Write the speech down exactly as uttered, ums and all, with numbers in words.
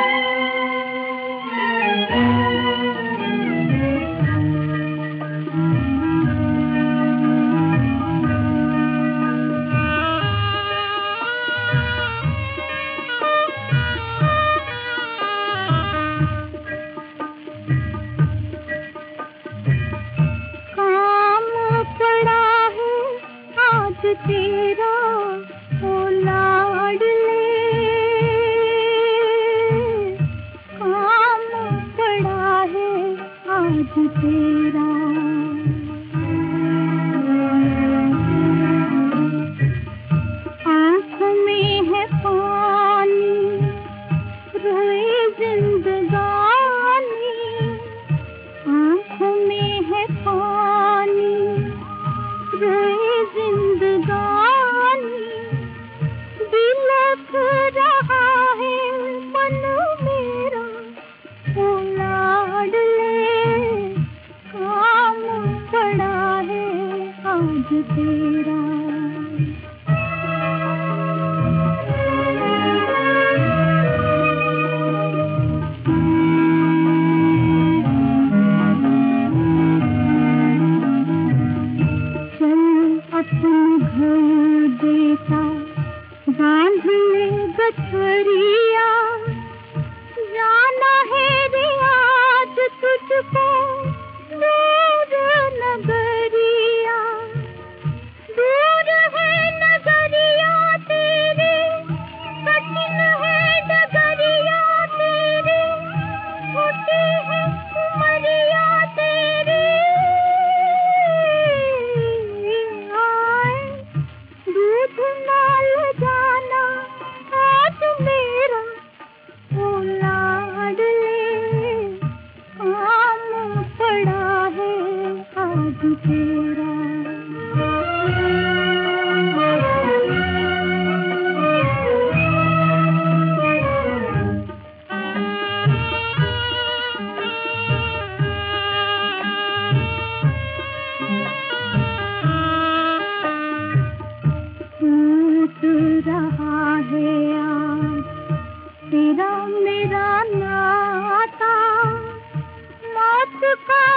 तेरा ओ लाडले काम पड़ा है आज तेरा। आँखों में है पानी रोए जिंदगानी, आँखों में है पानी रोए जिंदगानी, बिलख रहा है मन मेरा ओ लाडले काम पड़ा है आज तेरा। अपने घर देता बांध ले गठरिया, जाना है रियाज तुझको दूर नगरिया, दूर है नगरिया तेरे, कठिन है डगरिया तेरे, छोटी है उमरिया तेरी, दूध नाल जाना आज मेरा ओ लाडले काम पड़ा है आज तेरा। रहा है आज तेरा मेरा नाता, मौत का